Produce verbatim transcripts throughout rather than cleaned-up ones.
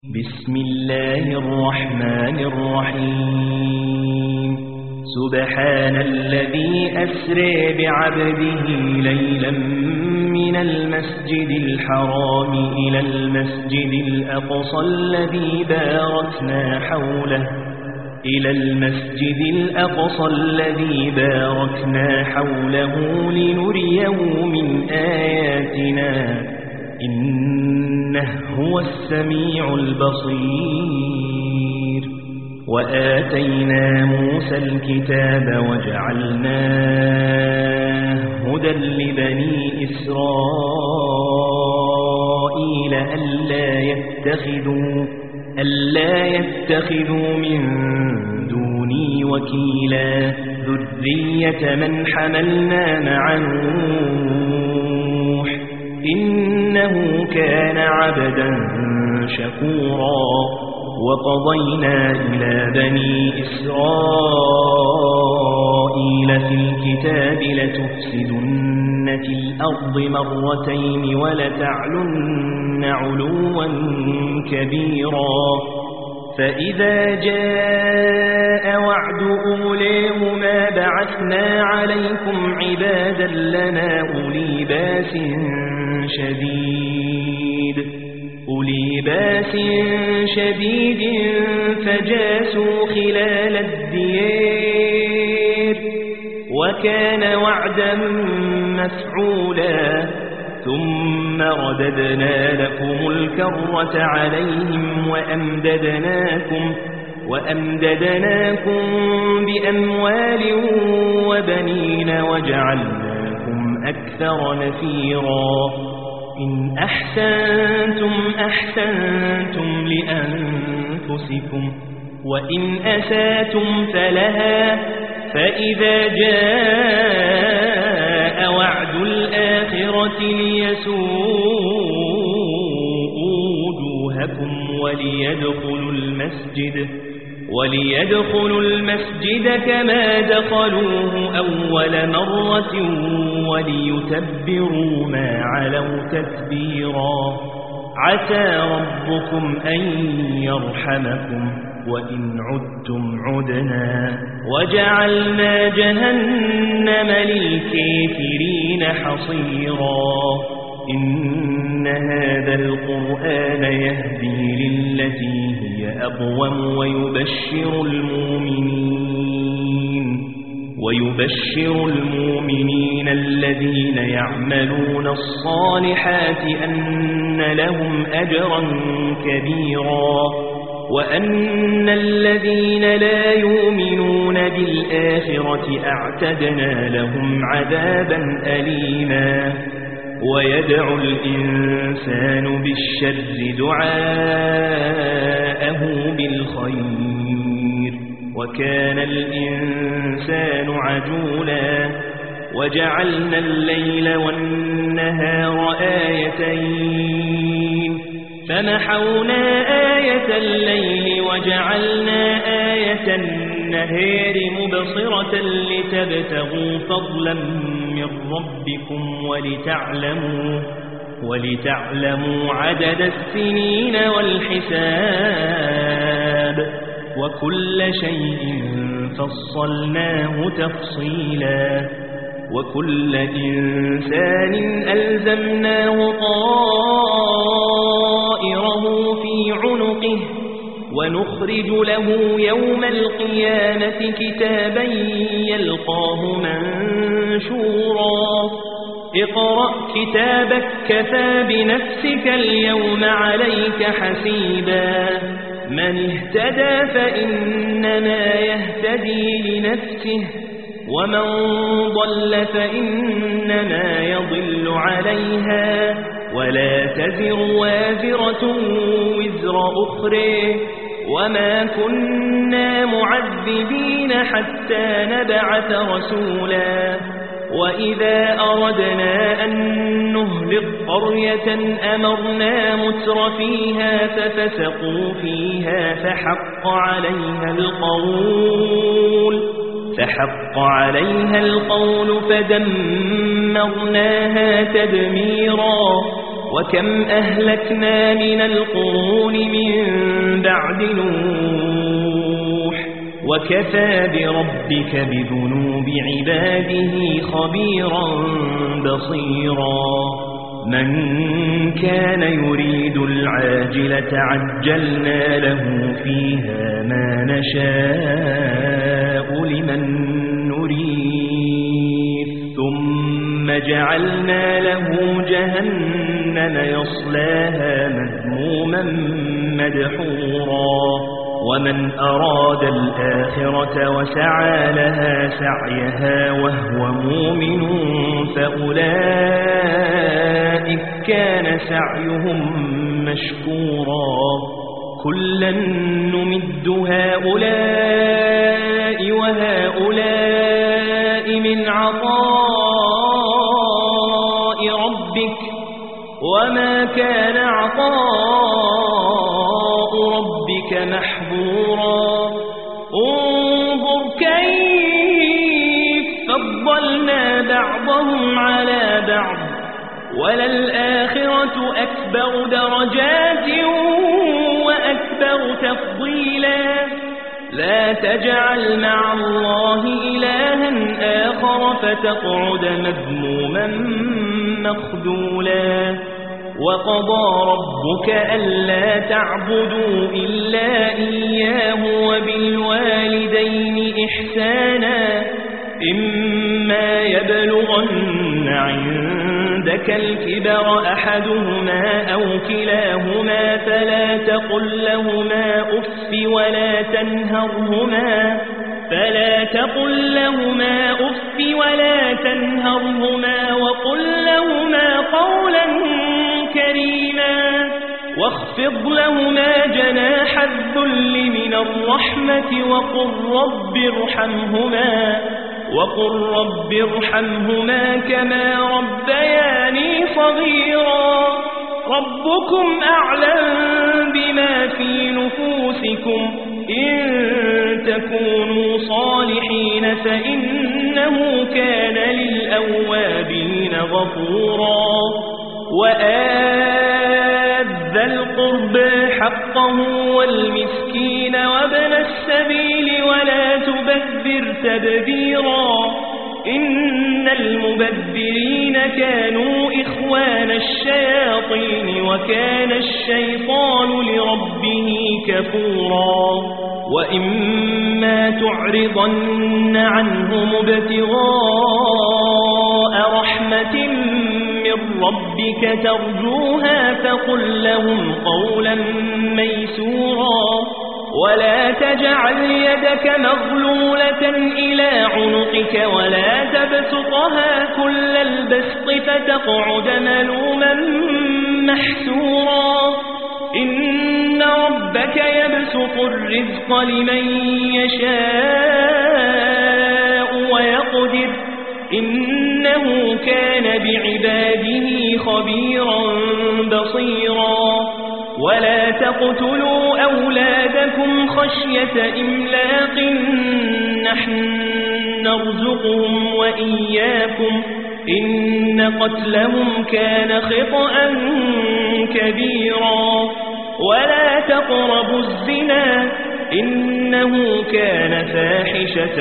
بسم الله الرحمن الرحيم سبحان الذي أسرى بعبده ليلا من المسجد الحرام إلى المسجد الأقصى الذي باركنا حوله إلى المسجد الأقصى الذي باركنا حوله لنريه من آياتنا إنه هو السميع البصير وآتينا موسى الكتاب وجعلناه هدى لبني إسرائيل ألا يتخذوا ألا يتخذوا من دوني وكيلا ذرية من حملنا مع نوح إنه كان عبدا شكورا وقضينا إلى بني إسرائيل في الكتاب لتفسدن في الأرض مرتين ولتعلن علوا كبيرا فإذا جاء وعد أوليهما بعثنا عليكم عبادا لنا أولي باس شديد أولي باس شديد فجاسوا خلال الديار وكان وعدا مفعولا ثم رددنا لكم الكرة عليهم وأمددناكم وأمددناكم بأموال وبنين وجعلناكم أكثر نفيرا إن أحسنتم أحسنتم لأنفسكم وإن أساتم فلها فإذا جاء وعد الآخرة ليسوءوا وجوهكم وليدخلوا المسجد وليدخلوا المسجد كما دخلوه أول مرة وليتبروا ما علوا تتبيرا عسى ربكم أن يرحمكم وإن عدتم عدنا وجعلنا جهنم للكافرين حصيرا إن هذا القرآن يهدي للتي هي أقوم ويبشر المؤمنين ويبشر المؤمنين الذين يعملون الصالحات أن لهم أجرا كبيرا وأن الذين لا يؤمنون بالآخرة أعتدنا لهم عذابا أليما ويدعو الإنسان بالشر دعاءه بالخير وكان الإنسان عجولا وجعلنا الليل والنهار آيتين فمحونا آية الليل وجعلنا آية النهار مبصرة لتبتغوا فضلا من ربكم ولتعلموا ولتعلموا عدد السنين والحساب وكل شيء فصلناه تفصيلا وكل إنسان ألزمناه طائره في عنقه ونخرج له يوم القيامة كتابا يلقاه منشورا اقرأ كتابك كفى بنفسك اليوم عليك حسيبا من اهتدى فإنما يهتدي لنفسه ومن ضل فإنما يضل عليها ولا تزر وازرة وزر أخرى وما كنا معذبين حتى نبعث رسولا وإذا أردنا أن نهلك قرية أمرنا متر فيها ففسقوا فيها فحق عليها القول فحق عليها القول فدمرناها تدميرا وكم أهلكنا من القرون من بعد نوح وكفى بربك بذنوب عباده خبيرا بصيرا من كان يريد العاجلة عجلنا له فيها ما نشاء لمن نريد ثم جعلنا له جهنم يصلاها مذموما مدحورا ومن أراد الآخرة وسعى لها سعيها وهو مؤمن فأولئك كان سعيهم مشكورا كلا نمد هؤلاء وهؤلاء من عطاء ربك وما كان عطاء ربك محظورا انظر كيف فضلنا بعضهم على بعض وللآخرة أكبر درجات وأكبر تفضيلا لا تجعل مع الله إلها آخر فتقعد مذموما مخذولا وقضى ربك ألا تعبدوا إلا إياه وبالوالدين إحسانا إما يبلغن عندك الكبر أحدهما أو كلاهما فلا تقل لهما أف ولا تنهرهما فلا تقل لهما أف ولا تنهرهما وقل لهما قولا كريما واخفض لهما جناح الذل من الرحمة وقل رب ارحمهما وقل رب ارحمهما كما ربياني صغيرا ربكم أعلم بما في نفوسكم إن تكونوا صالحين فإنه كان للأوابين غفورا وآت ذا القربى حقه والمسكين وابن السبيل ولا تبذر تبذيرا إن المبذرين كانوا إخوان الشياطين وكان الشيطان لربه كفورا وإما تعرضن عنهم ابتغاء رحمة من ربك ترجوها فقل لهم قولا ميسورا ولا تجعل يدك مغلولة إلى عنقك ولا تبسطها كل البسط فتقعد ملوما محسورا إن ربك يبسط الرزق لمن يشاء ويقدر إنه كان بعباده خبيرا بصيرا ولا تقتلوا أولادكم خشية إملاق نحن نرزقهم وإياكم إن قتلهم كان خطأ كبيرا ولا تقربوا الزنا إنه كان فاحشة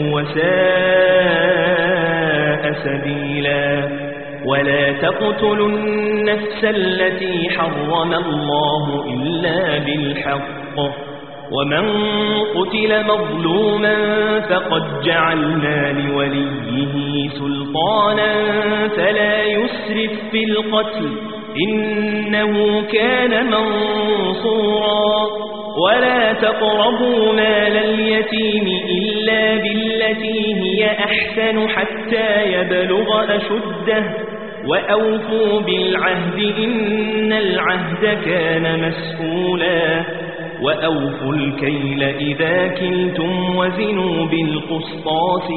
وساء سبيلا ولا تقتلوا النفس التي حرم الله إلا بالحق ومن قتل مظلوما فقد جعلنا لوليه سلطانا فلا يسرف في القتل إنه كان منصورا ولا تقربوا مال اليتيم إلا بالتي هي أحسن حتى يبلغ أشده وأوفوا بالعهد إن العهد كان مسؤولا وأوفوا الكيل إذا كلتم وزنوا بالقسطاس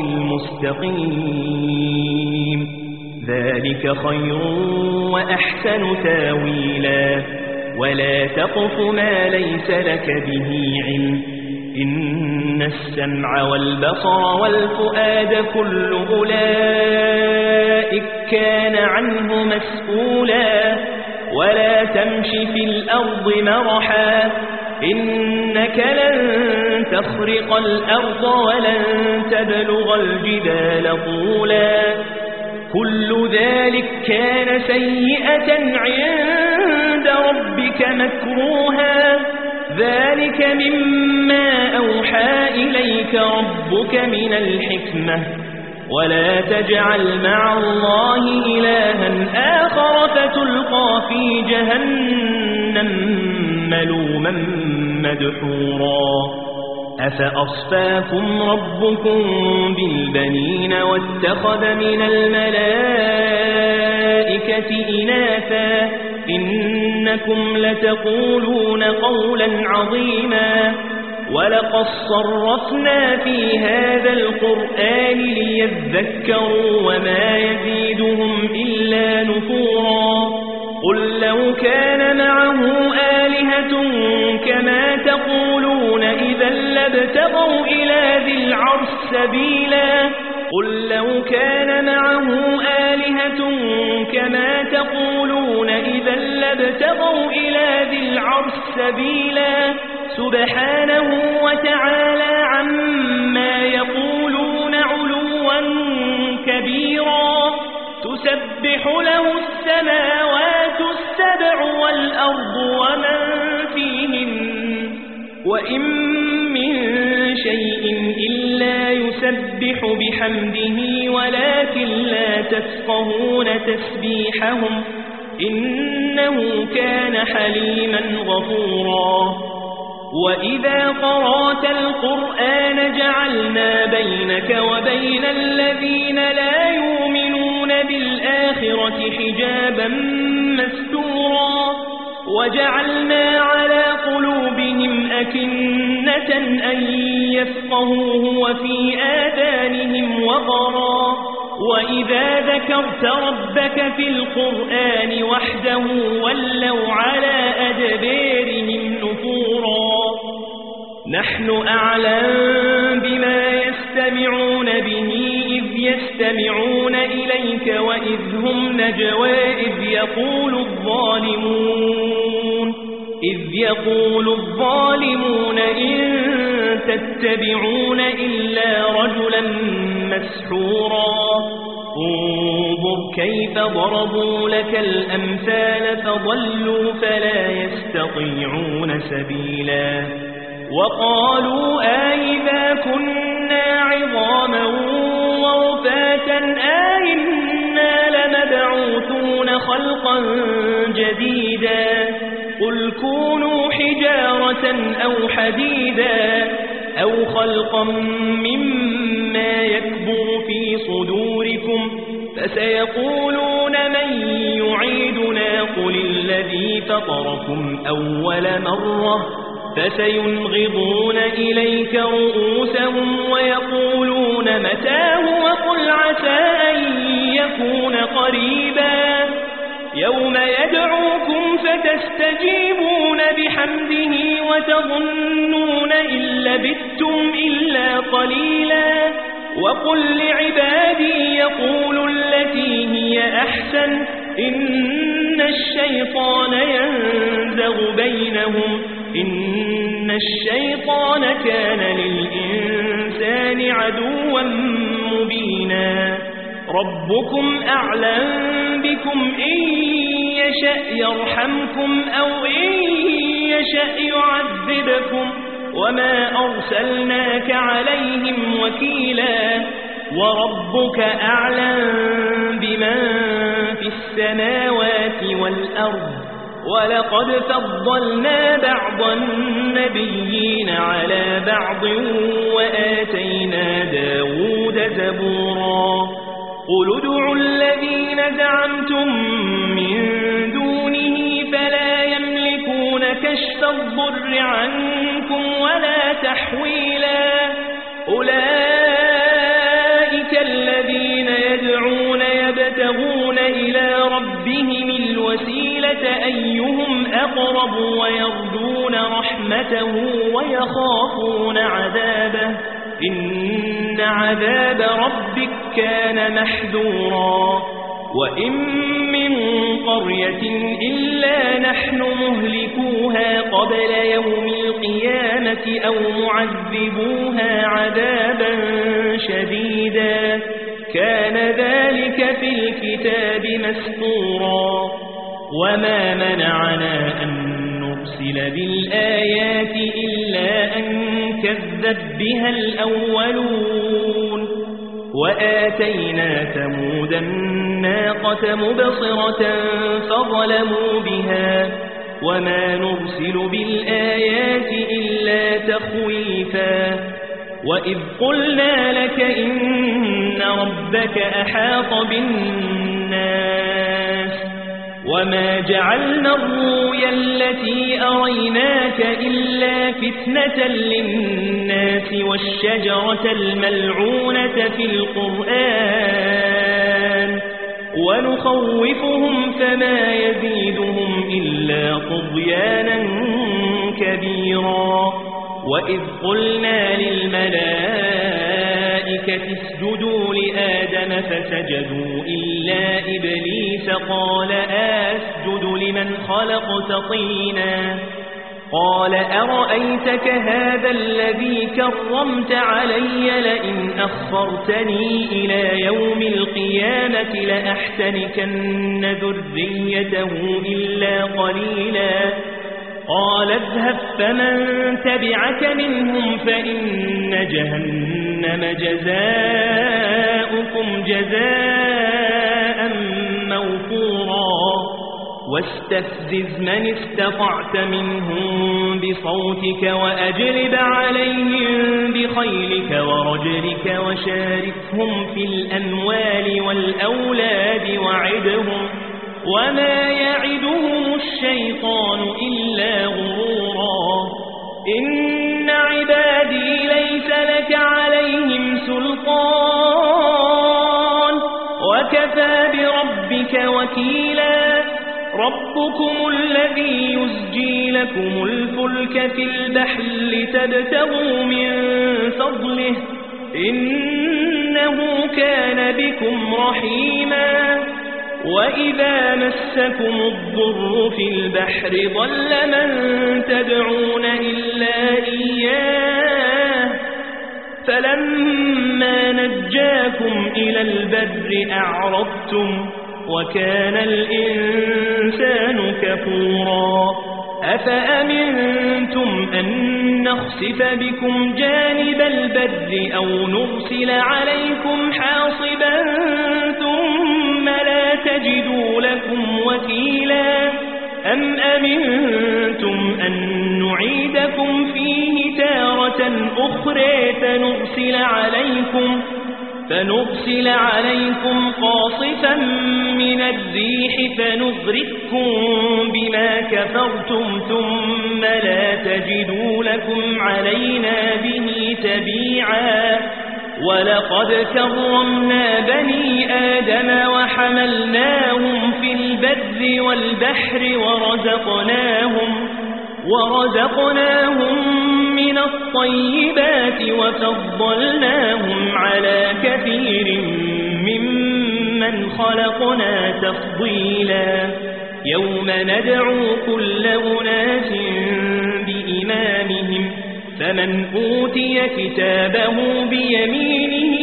المستقيم ذلك خير وأحسن تاويلا ولا تقف ما ليس لك به علم إن السمع والبصر والفؤاد كل أولئك كان عنه مسؤولا ولا تمش في الأرض مرحا إنك لن تخرق الأرض ولن تبلغ الجبال طولا كل ذلك كان سيئة عند ربك مكروها ذلك مما أوحى إليك ربك من الحكمة ولا تجعل مع الله إلها آخر فتلقى في جهنم ملوما مدحورا أفأصفاكم ربكم بالبنين واتخذ من الملائكة إناثا إنكم لتقولون قولا عظيما ولقد صرفنا في هذا القرآن ليذكروا وما يزيدهم إلا نفورا قل لو كان معه آلهة كما تقولون إذا لابتغوا إلى ذي العرش سبيلا قل لو كان معه آلهة كما تقولون إذا لابتغوا إلى ذي العرش سبيلا سبحانه وتعالى عما يقولون علوا كبيرا تسبح له السماوات السبع والأرض ومن فيهن وإن من شيء إلا يسبح بحمده ولكن لا تفقهون تسبيحهم إنه كان حليما غفورا وإذا قرأت القرآن جعلنا بينك وبين الذين لا يؤمنون بالآخرة حجابا مستورا وجعلنا على قلوبهم أكنة أن يفقهوه وفي آذانهم وقرا وإذا ذكرت ربك في القرآن وحده ولوا على أدبارهم نفورا نحن أعلم بما يستمعون به إذ يستمعون إليك وإذ هم نجوى إذ يقول الظالمون إذ يقول الظالمون إن تتبعون إلا رجلا مسحورا انظر كيف ضربوا لك الأمثال فضلوا فلا يستطيعون سبيلا وقالوا آئذا كنا عظاما ورفاتا آئنا لمبعوثون خلقا جديدا قل كونوا حجارة أو حديدا أو خلقا مما يكبر في صدوركم فسيقولون من يعيدنا قل الذي فطركم أول مرة فسينغضون إليك رؤوسهم ويقولون متاه وقل عسى أن يكون قريبا يوم يدعوكم فتستجيبون بحمده وتظنون إن لبثتم إلا قليلا وقل لعبادي يقولوا التي هي أحسن إن الشيطان ينزغ بينهم إن الشيطان كان للإنسان عدوا مبينا ربكم أعلم بكم إن يشأ يرحمكم أو إن يشأ يعذبكم وما أرسلناك عليهم وكيلا وربك أعلم بمن في السماوات والأرض ولقد فضلنا بعض النبيين على بعض وآتينا داود زبورا قل ادعوا الذين زعمتم من دونه فلا يملكون كشف الضر عنكم ولا تحويلا أولئك الذين يدعون يبتغون إلى ربهم الوسيلة أيهم أقرب ويرجون رحمته ويخافون عذابه إن عذاب ربك كان محذورا وإن من قرية إلا نحن مهلكوها قبل يوم القيامة أو معذبوها عذابا شديدا كان ذلك في الكتاب مسطورا وما منعنا أن نرسل بالآيات إلا أن كذب بها الأولون وآتينا ثمود الناقة مبصرة فظلموا بها وما نرسل بالآيات إلا تخويفا وإذ قلنا لك إن ربك أحاط بالناس وما جعلنا الرؤيا التي أريناك إلا فتنة للناس والشجرة الملعونة في القرآن ونخوفهم فما يزيدهم إلا طغيانا كبيرا وإذ قلنا للملائكة اسجدوا لآدم فسجدوا إلا إبليس قال أسجد لمن خلقت طينا قال أرأيتك هذا الذي كرمت علي لئن أخرتني إلى يوم القيامة لأحتنكن ذريته إلا قليلا قال اذهب فمن تبعك منهم فإن جهنم جزاؤكم جزاء موفورا واستفزز من استطعت منهم بصوتك وأجلب عليهم بخيلك ورجلك وشاركهم في الأموال والأولاد وعدهم وما يعدهم الشيطان إلا غرورا إن عبادي ليس لك عليهم سلطان وكفى بربك وكيلا ربكم الذي يزجي لكم الفلك في البحر لتبتغوا من فضله إنه كان بكم رحيما وإذا مسكم الضر في البحر ضل من تدعون إلا إياه فلما نجاكم إلى البر أعرضتم وكان الإنسان كفورا أفأمنتم أن نخسف بكم جانب البر أو نرسل عليكم حاصبا ثم لا تجدوا لكم وكيلا أم أمنتم أن نعيدكم فيه تارة أخرى فنرسل عليكم فنرسل عليكم قاصفا من الريح فنغرقكم بما كفرتم ثم لا تجدوا لكم علينا به تبيعا ولقد كرمنا بني آدم وحملناهم في البر والبحر ورزقناهم ورزقناهم من الطيبات وفضلناهم على كثير ممن خلقنا تفضيلا يوم ندعو كل أناس بإمامهم فمن أوتي كتابه بيمينه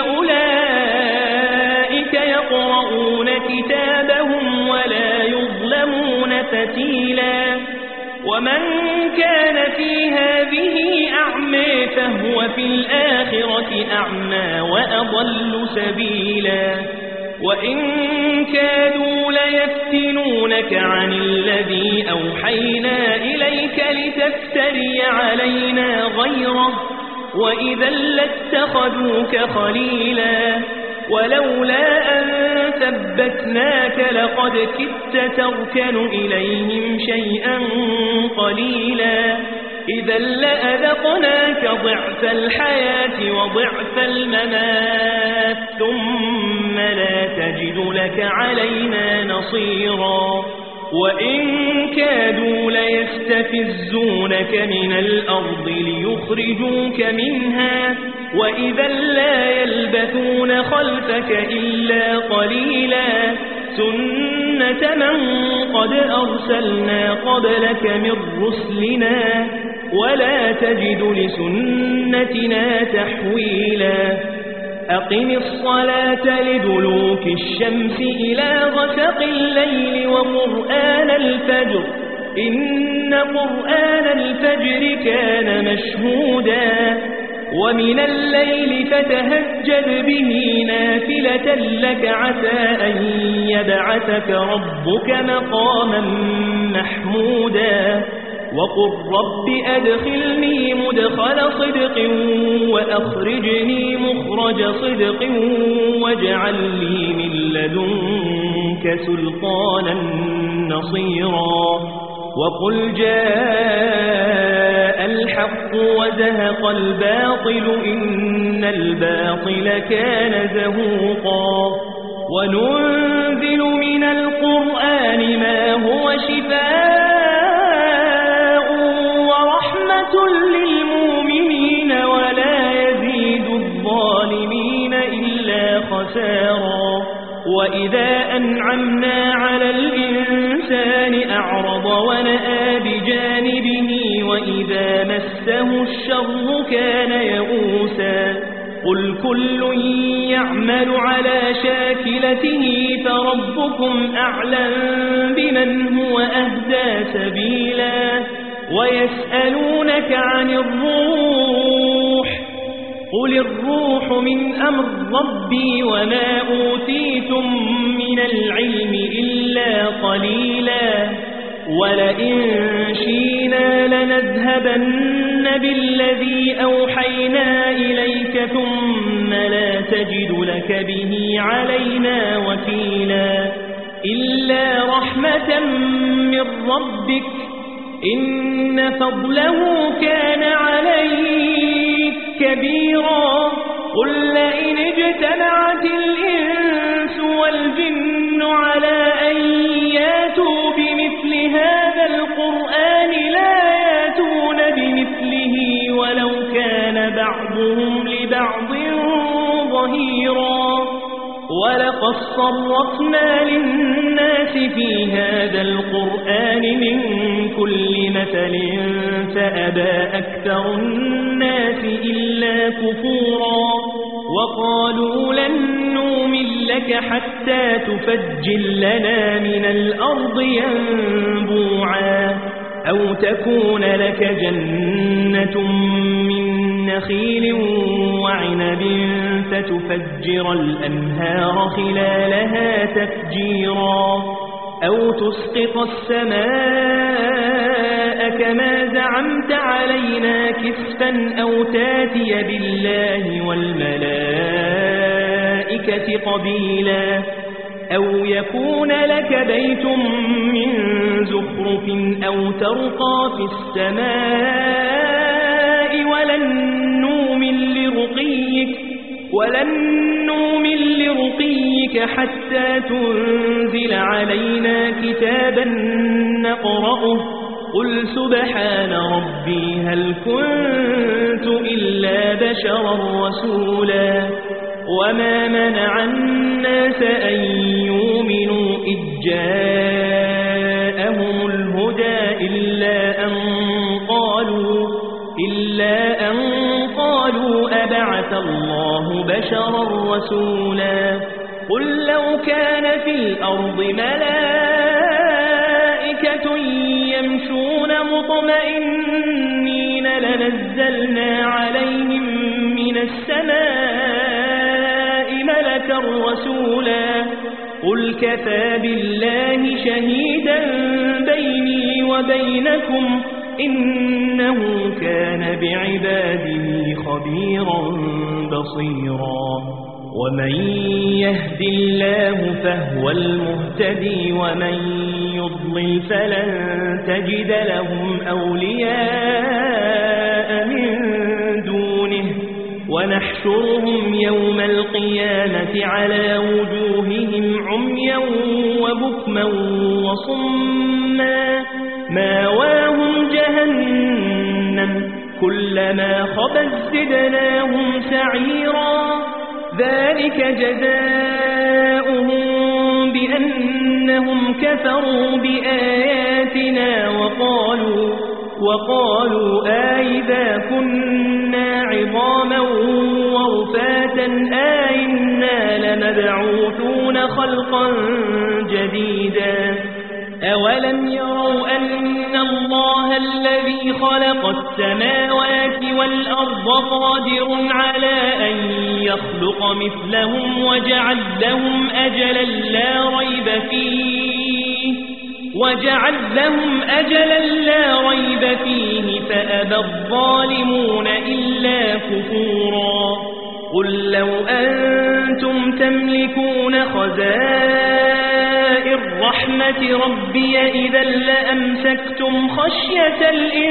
فأولئك يقرؤون كتابهم ولا يظلمون فتيلا ومن كان في هذه أعمى فهو في الآخرة أعمى وأضل سبيلا وإن كادوا ليفتنونك عن الذي أوحينا إليك لتفتري علينا غيره وإذا لاتخذوك خليلا ولولا أن ثبتناك لقد كدت تركن إليهم شيئا قليلا إذا لأذقناك ضعف الحياة وضعف الممات ثم لا تجد لك علينا نصيرا وإن كادوا ليستفزونك من الأرض ليخرجوك منها وإذا لا يلبثون خلفك إلا قليلا سنة من قد أرسلنا قبلك من رسلنا ولا تجد لسنتنا تحويلا أقم الصلاة لدلوك الشمس إلى غسق الليل وقرآن الفجر إن قرآن الفجر كان مشهودا ومن الليل فتهجد به نافلة لك عسى أن يبعثك ربك مقاما محمودا وقل رب أدخلني مدخل صدق وأخرجني مخرج صدق واجعل لي من لدنك سلطانا نصيرا وقل جاء الحق وزهق الباطل إن الباطل كان زهوقا وننزل من القرآن ما هو شفاء للمؤمنين ولا يزيد الظالمين إلا خسارا وإذا أنعمنا على الإنسان أعرض ونأى بجانبه وإذا مسه الشر كان يئوسا قل كل يعمل على شاكلته فربكم أعلم بمن هو أهدى سبيلا ويسألونك عن الروح قل الروح من أمر ربي وما أوتيتم من العلم إلا قليلا ولئن شئنا لنذهبن بالذي أوحينا إليك ثم لا تجد لك به علينا وكيلا إلا رحمة من ربك إن فضله كان عليك كبيرا قل لئن اجتمعت الإنس والجن على أن ياتوا بمثل هذا القرآن لا ياتون بمثله ولو كان بعضهم لبعض ظهيرا ولقد صرفنا للناس في هذا القرآن من كل مثل فأبى أكثر الناس إلا كفورا وقالوا لن نؤمن لك حتى تفجر لنا من الأرض ينبوعا أو تكون لك جنة من نخيل وعنب فتفجر الأنهار خلالها تفجيرا أو تسقط السماء كما زعمت علينا كسفا أو تاتي بالله والملائكة قبيلا أو يكون لك بيت من زخرف أو ترقى في السماء ولن نؤمن لرقيك ولن نؤمن لرقيك حتى تنزل علينا كتابا نقرأه قل سبحان ربي هل كنت إلا بشرا رسولا وما منع الناس أن يؤمنوا إذ جاءهم الهدى إلا أن قالوا إلا أن قالوا أبعث الله بشرا رسولا قل لو كان في الأرض ملائكة يمشون مطمئنين لنزلنا عليهم من السماء ملكا رسولا قل كفى بالله شهيدا بيني وبينكم إنه كان بعباده خبيرا بصيرا ومن يهد الله فهو المهتدي ومن يضلل فلن تجد لهم أولياء من دونه ونحشرهم يوم القيامة على وجوههم عميا وبكما وصما ماواهم جهنم كلما خبت زدناهم سعيرا ذلك جزاؤهم بأنهم كفروا بآياتنا وقالوا وقالوا أئذا كنا عظاما ورفاتا أئنا لمبعوثون خلقا جديدا أولم يروا أن الله الذي خلق السماوات والأرض قادر على أن يخلق مثلهم وجعل لهم أجلا لا ريب فيه وجعل لهم أجلا لا ريب فيه فأبى الظالمون إلا كفورا قل لو أنتم تملكون خزائن رحمة ربي إذا لأمسكتم خشية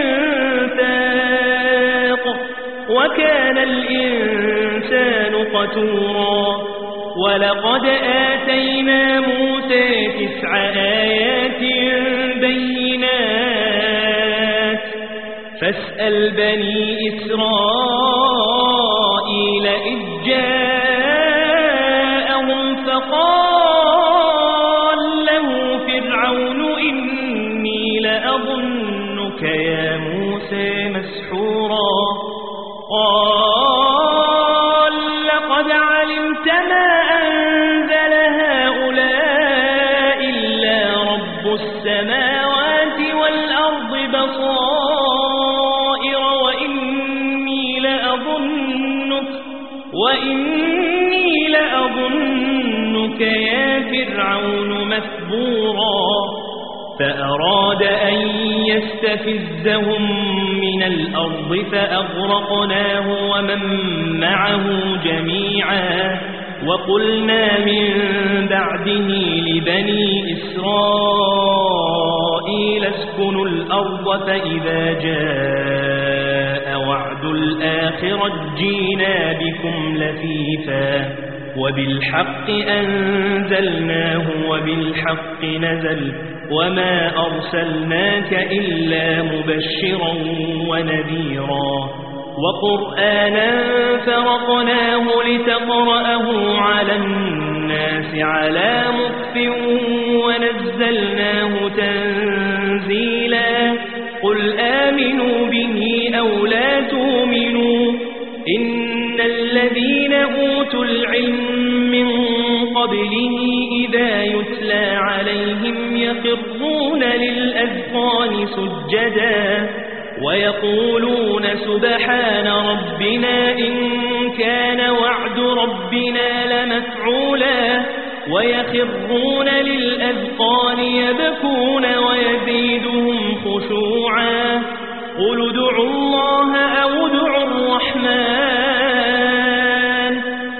الإنفاق وكان الإنسان قتورا ولقد آتينا موسى تسع آيات بينات فاسأل بني إسرائيل إذ جاءهم فقال له فرعون إني لأظنك يا موسى مسحورا قال لقد علمت ما أنزل هؤلاء إلا رب السماوات والأرض بصائر وإني لأظنك وإني لأظنك يا فرعون مثبورا فأراد أن يستفزهم من الأرض فأغرقناه ومن معه جميعا وقلنا من بعده لبني إسرائيل اسكنوا الأرض فإذا جاء وعد الآخرة جينا بكم لفيفا وبالحق أنزلناه وبالحق نزل وما أرسلناك إلا مبشرا ونذيرا وقرآنا فرقناه لتقرأه على الناس على مكف ونزلناه تنزيلا قل آمنوا به أو لا تؤمنوا إن الذين أوتوا العلم من قبله إذا يتلى عليهم يخرون للأذقان سجدا ويقولون سبحان ربنا إن كان وعد ربنا لمفعولا ويخرون للأذقان يبكون ويزيدهم خشوعا قل ادعوا الله أو ادعوا الرحمن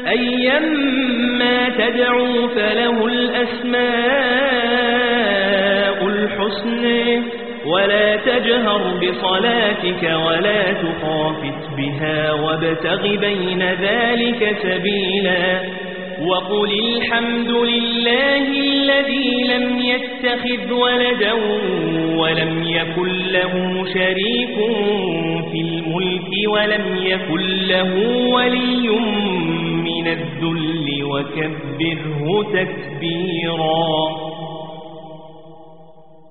أيما تدعوا فله الأسماء الحسنى ولا تجهر بصلاتك ولا تخافت بها وابتغ بين ذلك سبيلا وقل الحمد لله الذي لم يتخذ ولدا ولم يكن له شريك في الملك ولم يكن له ولي من الذل وكبره تكبيرا.